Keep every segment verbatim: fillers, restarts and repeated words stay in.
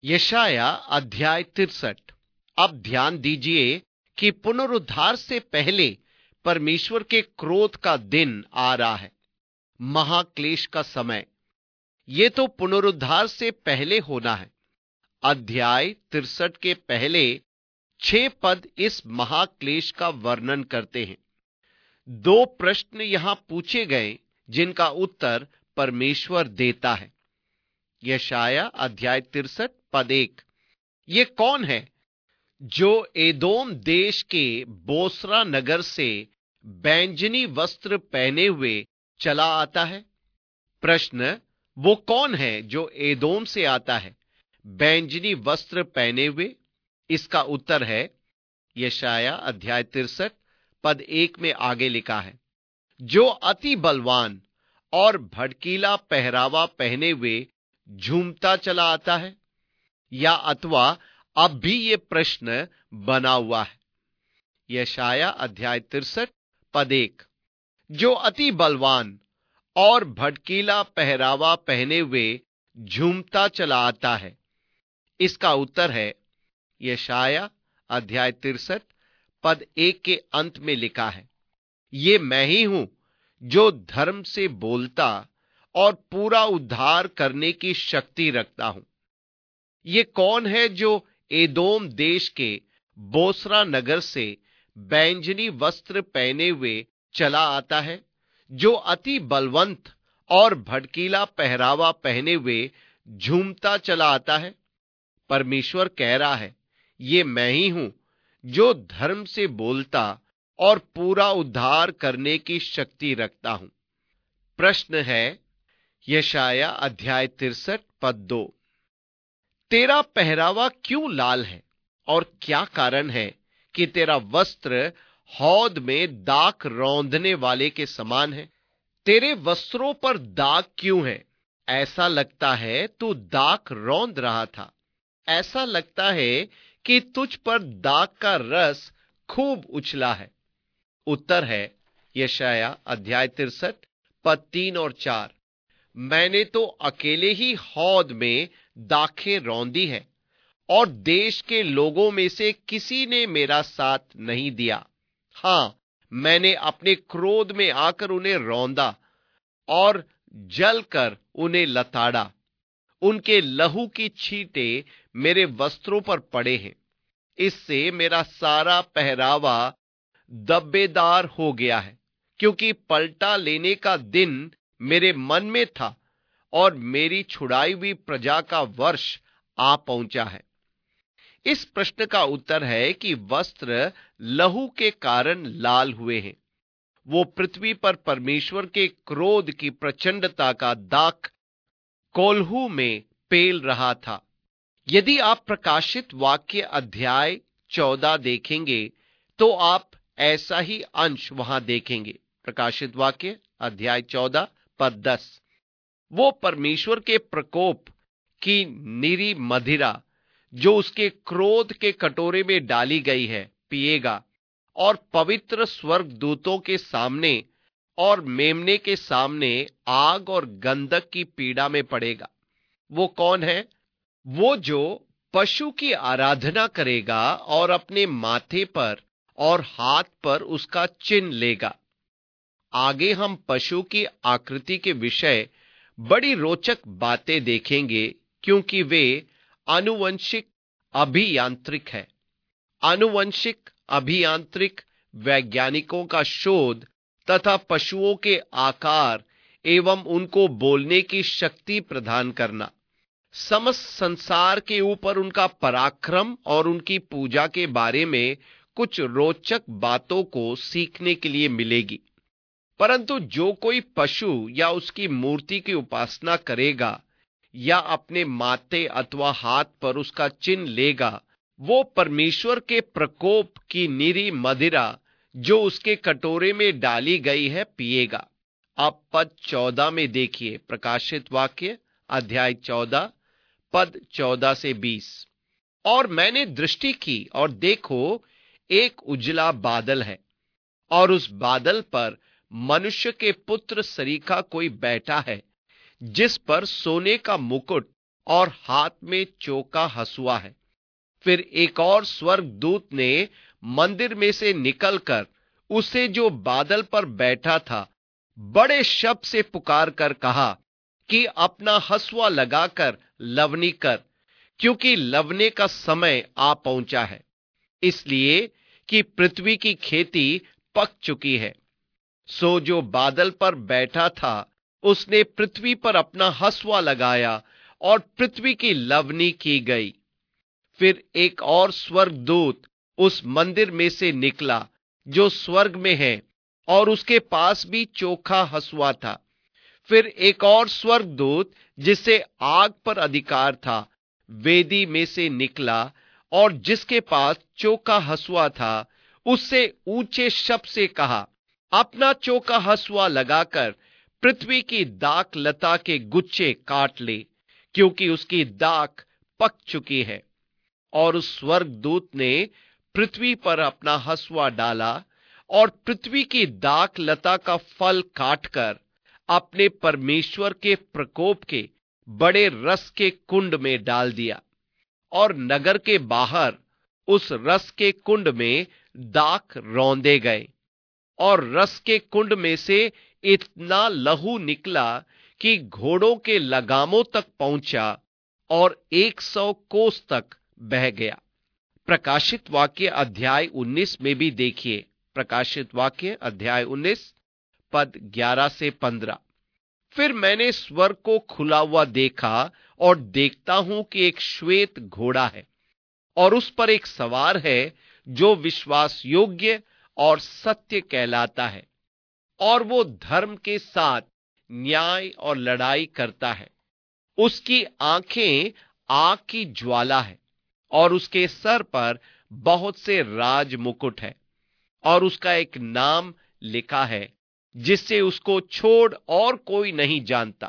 यशाया अध्याय तिरसठ। अब ध्यान दीजिए कि पुनरुद्धार से पहले परमेश्वर के क्रोध का दिन आ रहा है, महाक्लेश का समय। ये तो पुनरुद्धार से पहले होना है। अध्याय तिरसठ के पहले छह पद इस महाक्लेश का वर्णन करते हैं। दो प्रश्न यहां पूछे गए जिनका उत्तर परमेश्वर देता है। यशाया अध्याय तिरसठ पद एक, ये कौन है जो एदोम देश के बोसरा नगर से बैंजनी वस्त्र पहने हुए चला आता है? प्रश्न, वो कौन है जो एदोम से आता है बैंजनी वस्त्र पहने हुए? इसका उत्तर है यशाया अध्याय तिरसठ पद एक में आगे लिखा है, जो अति बलवान और भड़कीला पहरावा पहने हुए झूमता चला आता है। या अथवा अब भी ये प्रश्न बना हुआ है। यशाया अध्याय तिरसठ पद एक, जो अति बलवान और भड़कीला पहरावा पहने हुए झूमता चला आता है। इसका उत्तर है यशाया अध्याय तिरसठ पद एक के अंत में लिखा है, ये मैं ही हूं जो धर्म से बोलता और पूरा उद्धार करने की शक्ति रखता हूं। ये कौन है जो एदोम देश के बोसरा नगर से बैंजनी वस्त्र पहने हुए चला आता है, जो अति बलवंत और भड़कीला पहरावा पहने हुए झूमता चला आता है? परमेश्वर कह रहा है, ये मैं ही हूं जो धर्म से बोलता और पूरा उद्धार करने की शक्ति रखता हूं। प्रश्न है यशाया अध्याय तिरसठ पद दो, तेरा पहरावा क्यों लाल है और क्या कारण है कि तेरा वस्त्र हौद में दाख रौंदने वाले के समान है? तेरे वस्त्रों पर दाग क्यों है? ऐसा लगता है तू दाख रौंद रहा था। ऐसा लगता है कि तुझ पर दाग का रस खूब उछला है। उत्तर है यशाया अध्याय तिरसठ पद तीन और चार, मैंने तो अकेले ही हौद में दाखें रौंदी है और देश के लोगों में से किसी ने मेरा साथ नहीं दिया। हां, मैंने अपने क्रोध में आकर उन्हें रौंदा और जलकर उन्हें लताड़ा। उनके लहू की छींटे मेरे वस्त्रों पर पड़े हैं। इससे मेरा सारा पहरावा दब्बेदार हो गया है, क्योंकि पलटा लेने का दिन मेरे मन में था और मेरी छुड़ाई हुई प्रजा का वर्ष आ पहुंचा है। इस प्रश्न का उत्तर है कि वस्त्र लहू के कारण लाल हुए हैं। वो पृथ्वी पर परमेश्वर के क्रोध की प्रचंडता का दाग कोल्हू में पेल रहा था। यदि आप प्रकाशित वाक्य अध्याय चौदह देखेंगे तो आप ऐसा ही अंश वहां देखेंगे। प्रकाशित वाक्य अध्याय चौदह पद दस, वो परमेश्वर के प्रकोप की निरी मदिरा जो उसके क्रोध के कटोरे में डाली गई है पिएगा और पवित्र स्वर्गदूतों के सामने और मेमने के सामने आग और गंधक की पीड़ा में पड़ेगा। वो कौन है? वो जो पशु की आराधना करेगा और अपने माथे पर और हाथ पर उसका चिन्ह लेगा। आगे हम पशु की आकृति के विषय बड़ी रोचक बातें देखेंगे, क्योंकि वे आनुवंशिक अभियांत्रिक है। आनुवंशिक अभियांत्रिक वैज्ञानिकों का शोध तथा पशुओं के आकार एवं उनको बोलने की शक्ति प्रदान करना, समस्त संसार के ऊपर उनका पराक्रम और उनकी पूजा के बारे में कुछ रोचक बातों को सीखने के लिए मिलेगी। परंतु जो कोई पशु या उसकी मूर्ति की उपासना करेगा या अपने माथे अथवा हाथ पर उसका चिन्ह लेगा, वो परमेश्वर के प्रकोप की निरी मदिरा जो उसके कटोरे में डाली गई है पिएगा। अब पद चौदह में देखिए, प्रकाशित वाक्य अध्याय चौदह पद चौदह से बीस, और मैंने दृष्टि की और देखो एक उजला बादल है और उस बादल पर मनुष्य के पुत्र सरीखा कोई बैठा है, जिस पर सोने का मुकुट और हाथ में चौका हंसुआ है। फिर एक और स्वर्गदूत ने मंदिर में से निकलकर उसे जो बादल पर बैठा था बड़े शब्द से पुकार कर कहा कि अपना हंसुआ लगाकर लवनी कर, क्योंकि लवने का समय आ पहुंचा है, इसलिए कि पृथ्वी की खेती पक चुकी है। सो जो बादल पर बैठा था उसने पृथ्वी पर अपना हंसुआ लगाया और पृथ्वी की लवनी की गई। फिर एक और स्वर्गदूत उस मंदिर में से निकला जो स्वर्ग में है, और उसके पास भी चोखा हंसुआ था। फिर एक और स्वर्गदूत जिसे आग पर अधिकार था वेदी में से निकला, और जिसके पास चोखा हंसुआ था उससे ऊंचे शब्द से कहा, अपना चोखा हंसुआ लगाकर पृथ्वी की दाख लता के गुच्छे काट ले, क्योंकि उसकी दाख पक चुकी है। और उस स्वर्गदूत ने पृथ्वी पर अपना हंसुआ डाला और पृथ्वी की दाख लता का फल काटकर अपने परमेश्वर के प्रकोप के बड़े रस के कुंड में डाल दिया, और नगर के बाहर उस रस के कुंड में दाख रौंदे गए, और रस के कुंड में से इतना लहू निकला कि घोड़ों के लगामों तक पहुंचा और एक सौ कोस तक बह गया। प्रकाशित वाक्य अध्याय उन्नीस में भी देखिए, प्रकाशित वाक्य अध्याय उन्नीस पद ग्यारह से पंद्रह। फिर मैंने स्वर्ग को खुला हुआ देखा, और देखता हूं कि एक श्वेत घोड़ा है, और उस पर एक सवार है जो विश्वास योग्य और सत्य कहलाता है, और वो धर्म के साथ न्याय और लड़ाई करता है। उसकी आंखें आग की ज्वाला है, और उसके सर पर बहुत से राज मुकुट है, और उसका एक नाम लिखा है जिससे उसको छोड़ और कोई नहीं जानता।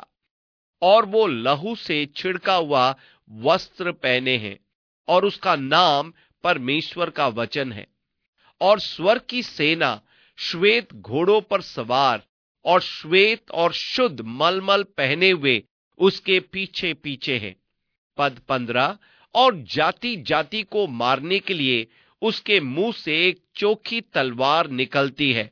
और वो लहू से छिड़का हुआ वस्त्र पहने हैं, और उसका नाम परमेश्वर का वचन है। और स्वर्ग की सेना श्वेत घोड़ों पर सवार और श्वेत और शुद्ध मलमल पहने हुए उसके पीछे पीछे है। पद पंद्रह, और जाति जाति को मारने के लिए उसके मुंह से एक चोखी तलवार निकलती है,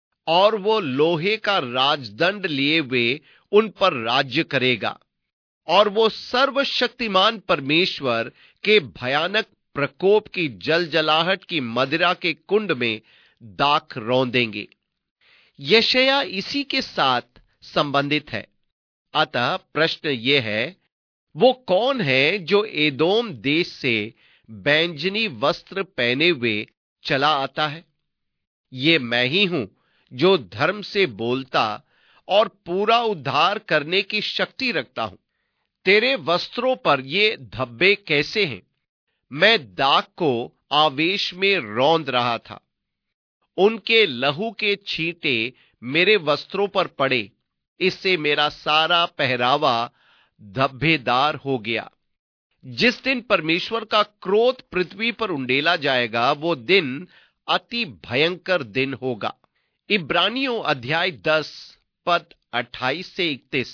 और वो लोहे का राजदंड लिए हुए उन पर राज्य करेगा। और वो सर्वशक्तिमान परमेश्वर के भयानक प्रकोप की जलजलाहट की मदिरा के कुंड में दाख रौंदेंगे। यशायाह इसी के साथ संबंधित है। अतः प्रश्न यह है, वो कौन है जो एदोम देश से बैंजनी वस्त्र पहने हुए चला आता है? ये मैं ही हूं जो धर्म से बोलता और पूरा उद्धार करने की शक्ति रखता हूं। तेरे वस्त्रों पर ये धब्बे कैसे हैं? मैं दाग को आवेश में रौंद रहा था, उनके लहू के छींटे मेरे वस्त्रों पर पड़े, इससे मेरा सारा पहरावा धब्बेदार हो गया। जिस दिन परमेश्वर का क्रोध पृथ्वी पर उंडेला जाएगा, वो दिन अति भयंकर दिन होगा। इब्रानियों अध्याय दस पद अट्ठाईस से इकतीस।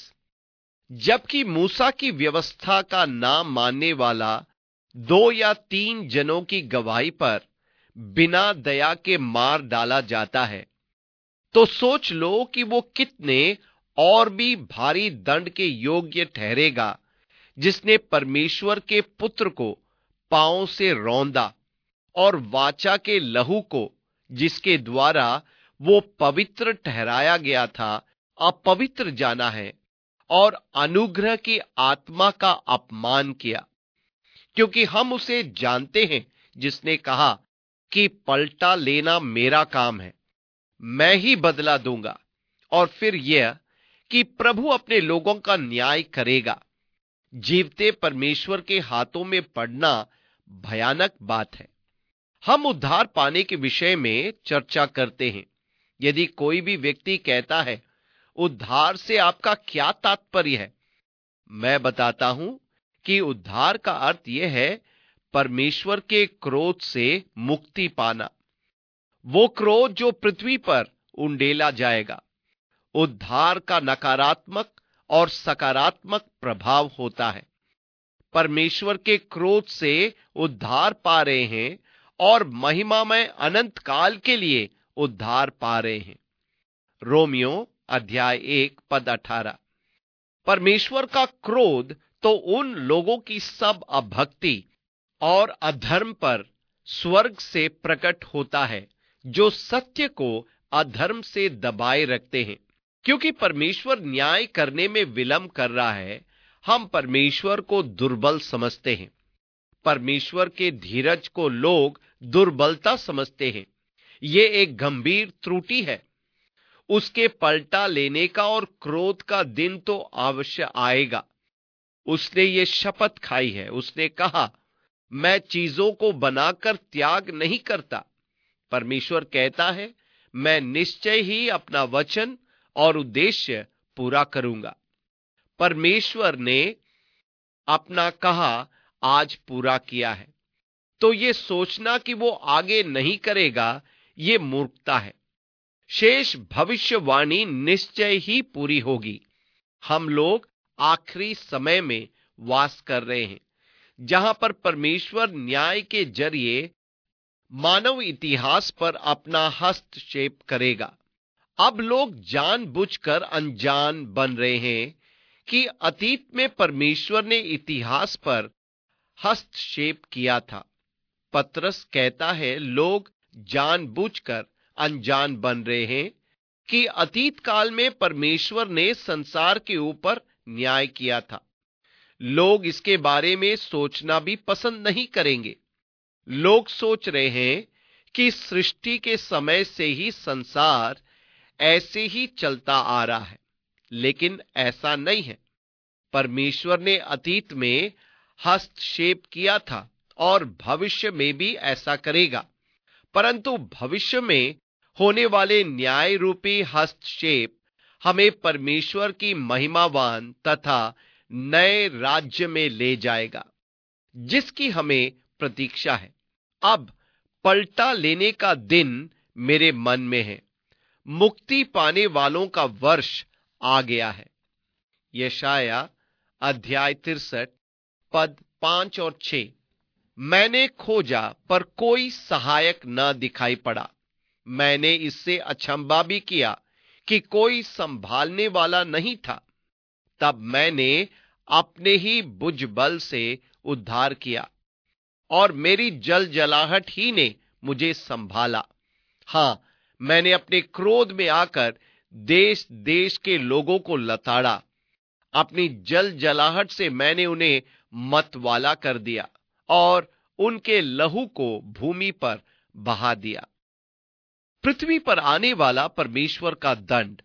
जबकि मूसा की व्यवस्था का नाम मानने वाला दो या तीन जनों की गवाही पर बिना दया के मार डाला जाता है, तो सोच लो कि वो कितने और भी भारी दंड के योग्य ठहरेगा जिसने परमेश्वर के पुत्र को पांव से रौंदा और वाचा के लहू को, जिसके द्वारा वो पवित्र ठहराया गया था, अपवित्र जाना है, और अनुग्रह की आत्मा का अपमान किया। क्योंकि हम उसे जानते हैं जिसने कहा कि पलटा लेना मेरा काम है, मैं ही बदला दूंगा। और फिर यह कि प्रभु अपने लोगों का न्याय करेगा। जीवते परमेश्वर के हाथों में पड़ना भयानक बात है। हम उद्धार पाने के विषय में चर्चा करते हैं। यदि कोई भी व्यक्ति कहता है, उद्धार से आपका क्या तात्पर्य है, मैं बताता हूं कि उद्धार का अर्थ यह है परमेश्वर के क्रोध से मुक्ति पाना, वो क्रोध जो पृथ्वी पर उंडेला जाएगा। उद्धार का नकारात्मक और सकारात्मक प्रभाव होता है। परमेश्वर के क्रोध से उद्धार पा रहे हैं और महिमा में अनंत काल के लिए उद्धार पा रहे हैं। रोमियो अध्याय एक पद अठारह। परमेश्वर का क्रोध तो उन लोगों की सब अभक्ति और अधर्म पर स्वर्ग से प्रकट होता है जो सत्य को अधर्म से दबाए रखते हैं। क्योंकि परमेश्वर न्याय करने में विलंब कर रहा है, हम परमेश्वर को दुर्बल समझते हैं। परमेश्वर के धीरज को लोग दुर्बलता समझते हैं। यह एक गंभीर त्रुटि है। उसके पलटा लेने का और क्रोध का दिन तो अवश्य आएगा। उसने ये शपथ खाई है। उसने कहा, मैं चीजों को बनाकर त्याग नहीं करता। परमेश्वर कहता है, मैं निश्चय ही अपना वचन और उद्देश्य पूरा करूंगा। परमेश्वर ने अपना कहा आज पूरा किया है, तो यह सोचना कि वो आगे नहीं करेगा, ये मूर्खता है। शेष भविष्यवाणी निश्चय ही पूरी होगी। हम लोग आखिरी समय में वास कर रहे हैं, जहां पर परमेश्वर न्याय के जरिए मानव इतिहास पर अपना हस्तक्षेप करेगा। अब लोग जानबूझकर अनजान बन रहे हैं कि अतीत में परमेश्वर ने इतिहास पर हस्तक्षेप किया था। पतरस कहता है, लोग जानबूझकर अनजान बन रहे हैं कि अतीत काल में परमेश्वर ने संसार के ऊपर न्याय किया था। लोग इसके बारे में सोचना भी पसंद नहीं करेंगे। लोग सोच रहे हैं कि सृष्टि के समय से ही संसार ऐसे ही चलता आ रहा है, लेकिन ऐसा नहीं है। परमेश्वर ने अतीत में हस्तक्षेप किया था और भविष्य में भी ऐसा करेगा, परंतु भविष्य में होने वाले न्याय रूपी हस्तक्षेप हमें परमेश्वर की महिमावान तथा नए राज्य में ले जाएगा, जिसकी हमें प्रतीक्षा है। अब पलटा लेने का दिन मेरे मन में है। मुक्ति पाने वालों का वर्ष आ गया है। यशाया अध्याय तिरसठ पद पांच और छह। मैंने खोजा पर कोई सहायक न दिखाई पड़ा। मैंने इससे अचंभा भी किया कि कोई संभालने वाला नहीं था। तब मैंने अपने ही भुजबल से उद्धार किया और मेरी जलजलाहट ही ने मुझे संभाला। हां, मैंने अपने क्रोध में आकर देश देश के लोगों को लताड़ा। अपनी जलजलाहट से मैंने उन्हें मतवाला कर दिया और उनके लहू को भूमि पर बहा दिया। पृथ्वी पर आने वाला परमेश्वर का दंड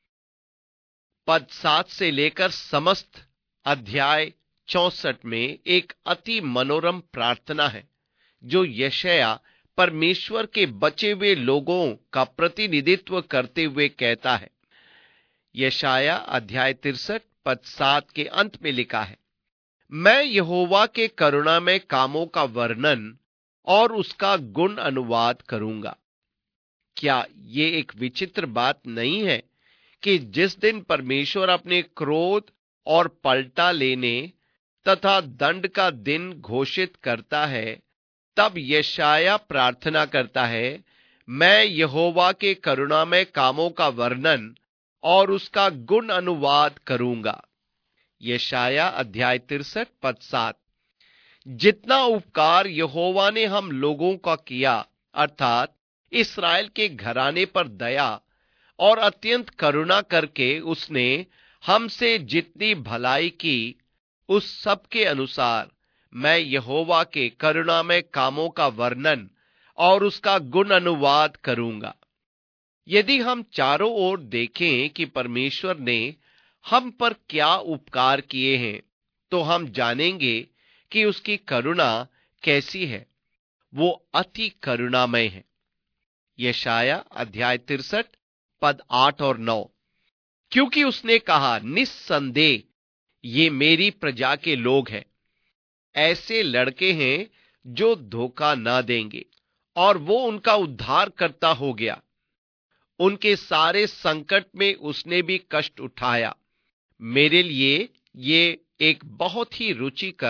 पद सात से लेकर समस्त अध्याय चौसठ में एक अति मनोरम प्रार्थना है, जो यशाया परमेश्वर के बचे हुए लोगों का प्रतिनिधित्व करते हुए कहता है। यशाया अध्याय तिरसठ पद सात के अंत में लिखा है, मैं यहोवा के करुणामय कामों का वर्णन और उसका गुण अनुवाद करूंगा। क्या ये एक विचित्र बात नहीं है कि जिस दिन परमेश्वर अपने क्रोध और पलटा लेने तथा दंड का दिन घोषित करता है, तब यशाया प्रार्थना करता है, मैं यहोवा के करुणामय कामों का वर्णन और उसका गुण अनुवाद करूंगा। यशाया अध्याय तिरसठ पद सात। जितना उपकार यहोवा ने हम लोगों का किया, अर्थात इस्राएल के घराने पर दया और अत्यंत करुणा करके उसने हमसे जितनी भलाई की, उस सब के अनुसार मैं यहोवा के करुणामय कामों का वर्णन और उसका गुण अनुवाद करूंगा। यदि हम चारों ओर देखें कि परमेश्वर ने हम पर क्या उपकार किए हैं, तो हम जानेंगे कि उसकी करुणा कैसी है। वो अति करुणामय है। यशाया अध्याय तिरसठ पद आठ और नौ। क्योंकि उसने कहा, निस्संदेह ये मेरी प्रजा के लोग हैं, ऐसे लड़के हैं जो धोखा ना देंगे, और वो उनका उद्धारकर्ता हो गया। उनके सारे संकट में उसने भी कष्ट उठाया। मेरे लिए ये एक बहुत ही रुचिकर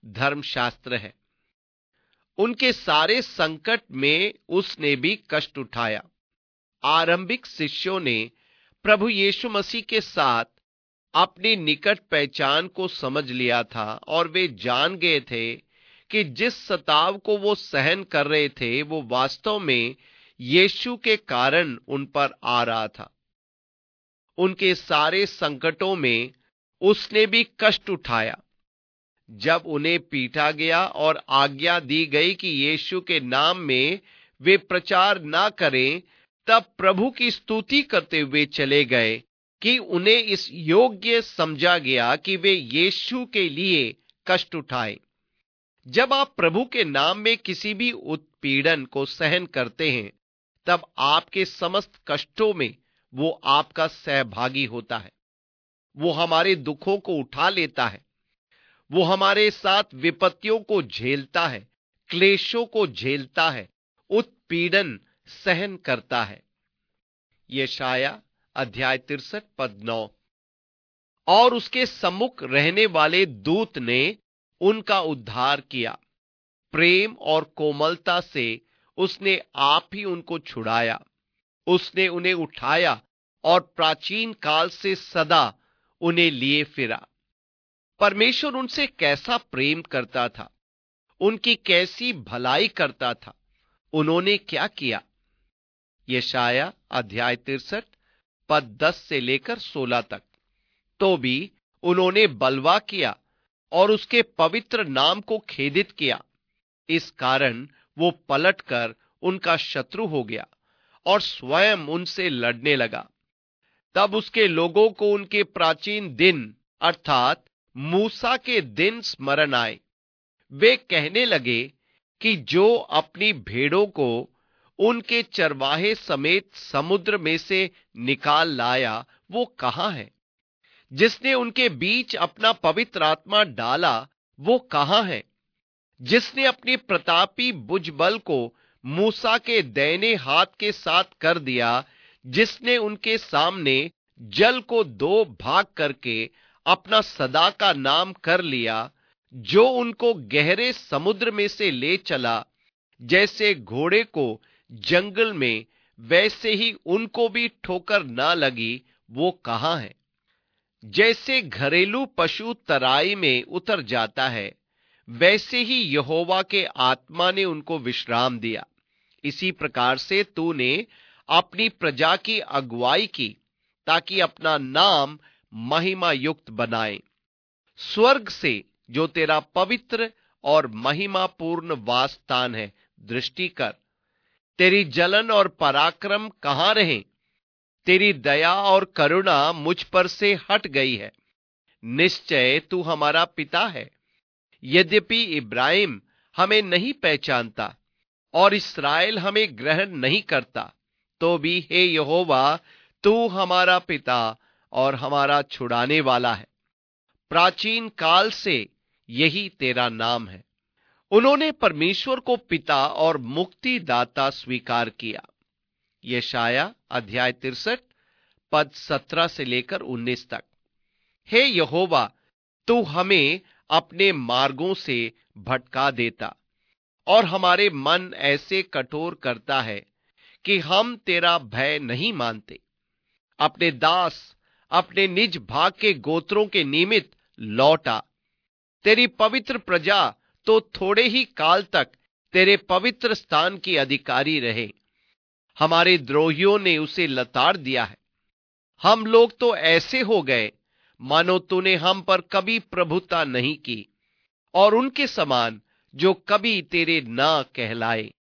धर्मशास्त्र है। उनके सारे संकट में उसने भी कष्ट उठाया। आरंभिक शिष्यों ने प्रभु यीशु मसीह के साथ अपनी निकट पहचान को समझ लिया था और वे जान गए थे कि जिस सताव को वो सहन कर रहे थे वो वास्तव में यीशु के कारण उन पर आ रहा था। उनके सारे संकटों में उसने भी कष्ट उठाया। जब उन्हें पीटा गया और आज्ञा दी गई कि यीशु के नाम में वे प्रचार ना करें, तब प्रभु की स्तुति करते हुए चले गए कि उन्हें इस योग्य समझा गया कि वे यीशु के लिए कष्ट उठाएं। जब आप प्रभु के नाम में किसी भी उत्पीड़न को सहन करते हैं, तब आपके समस्त कष्टों में वो आपका सहभागी होता है। वो हमारे दुखों को उठा लेता है। वो हमारे साथ विपत्तियों को झेलता है, क्लेशों को झेलता है, उत्पीड़न सहन करता है। यशाया अध्याय तिरसठ पद नौ। और उसके सम्मुख रहने वाले दूत ने उनका उद्धार किया। प्रेम और कोमलता से उसने आप ही उनको छुड़ाया। उसने उन्हें उठाया और प्राचीन काल से सदा उन्हें लिए फिरा। परमेश्वर उनसे कैसा प्रेम करता था, उनकी कैसी भलाई करता था। उन्होंने क्या किया? यशाया अध्याय तिरसठ पद दस से लेकर सोलह तक। तो भी उन्होंने बलवा किया और उसके पवित्र नाम को खेदित किया। इस कारण वो पलटकर उनका शत्रु हो गया और स्वयं उनसे लड़ने लगा। तब उसके लोगों को उनके प्राचीन दिन अर्थात मूसा के दिन स्मरण आए। वे कहने लगे कि जो अपनी भेड़ों को उनके चरवाहे समेत समुद्र में से निकाल लाया, वो कहां है? जिसने उनके बीच अपना पवित्र आत्मा डाला, वो कहां है? जिसने अपनी प्रतापी भुजबल को मूसा के दाहिने हाथ के साथ कर दिया, जिसने उनके सामने जल को दो भाग करके अपना सदा का नाम कर लिया, जो उनको गहरे समुद्र में से ले चला, जैसे घोड़े को जंगल में, वैसे ही उनको भी ठोकर ना लगी, वो कहां है? जैसे घरेलू पशु तराई में उतर जाता है, वैसे ही यहोवा के आत्मा ने उनको विश्राम दिया। इसी प्रकार से तूने अपनी प्रजा की अगुवाई की, ताकि अपना नाम महिमा युक्त बनाए। स्वर्ग से जो तेरा पवित्र और महिमापूर्ण वासस्थान है, दृष्टि कर। तेरी जलन और पराक्रम कहां रहे? तेरी दया और करुणा मुझ पर से हट गई है। निश्चय तू हमारा पिता है। यद्यपि इब्राहिम हमें नहीं पहचानता और इस्राएल हमें ग्रहण नहीं करता, तो भी हे यहोवा, तू हमारा पिता और हमारा छुड़ाने वाला है। प्राचीन काल से यही तेरा नाम है। उन्होंने परमेश्वर को पिता और मुक्तिदाता स्वीकार किया। यशाया अध्याय तिरसठ पद सत्रह से लेकर उन्नीस तक। हे यहोवा, तू हमें अपने मार्गों से भटका देता और हमारे मन ऐसे कठोर करता है कि हम तेरा भय नहीं मानते। अपने दास अपने निज भाग के गोत्रों के निमित्त लौटा। तेरी पवित्र प्रजा तो थोड़े ही काल तक तेरे पवित्र स्थान की अधिकारी रहे। हमारे द्रोहियों ने उसे लताड़ दिया है। हम लोग तो ऐसे हो गए मानो तूने हम पर कभी प्रभुता नहीं की, और उनके समान जो कभी तेरे ना कहलाए।